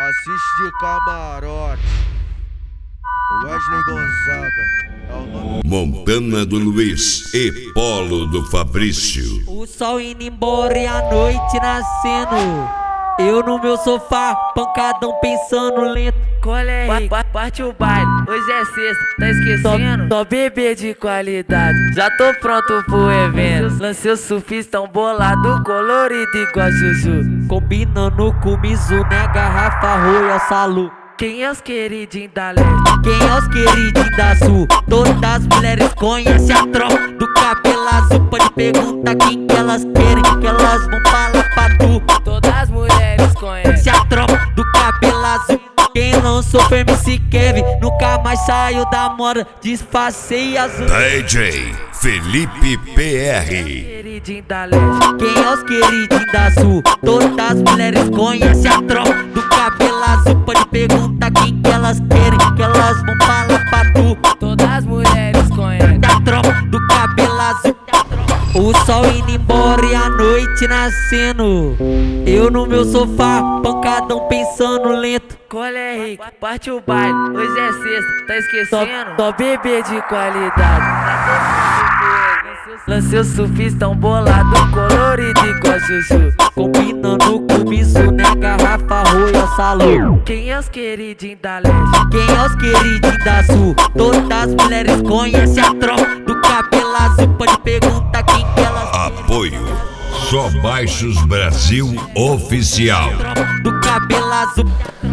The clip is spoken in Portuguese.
Assiste de camarote. Wesley Gonzaga é o nome. Montana do Luiz e Polo do Fabrício. O sol indo embora e a noite nascendo. Eu no meu sofá, pancadão pensando lento. Parte o baile, hoje é sexta, tá esquecendo? Só bebê de qualidade, já tô pronto pro evento. Lancei o surfistão bolado, colorido igual Juju. Combinando com o Mizuno, né? Garrafa Royal Salu. Quem é os queridinhos da leste? Quem é os queridinhos da sul? Todas as mulheres conhecem a tropa do cabelo azul. Pode perguntar quem que elas querem, que elas vão falar pra tu. Todas as mulheres conhecem Se a tropa do cabelo azul. Quem lançou foi MC Kevin, nunca mais saiu da moda. Disfarcei azul. DJ Felipe PR. queridinho da leste. Quem é os queridinhos da sul? Todas as mulheres conhecem a tropa do cabelo azul. Pode perguntar quem que elas querem, que elas vão falar pra tu. Todas as mulheres conhecem A tropa do cabelo azul. O sol indo embora e a noite nascendo. Eu no meu sofá, pancadão pensando lento. Qual é, Rick? Parte o baile, hoje é sexta, tá esquecendo? Só bebê de qualidade. Lancei o surfistão bolado, colorido igual Juju. Combinando com o Mizuno, né? Garrafa Royal Salu. Quem é os queridinhos da leste? Quem é os queridinhos da sul? Todas as mulheres conhecem a tropa do cabelo azul. Pode perguntar quem que elas Apoio Só Baixos Brasil Oficial. do cabelo azul.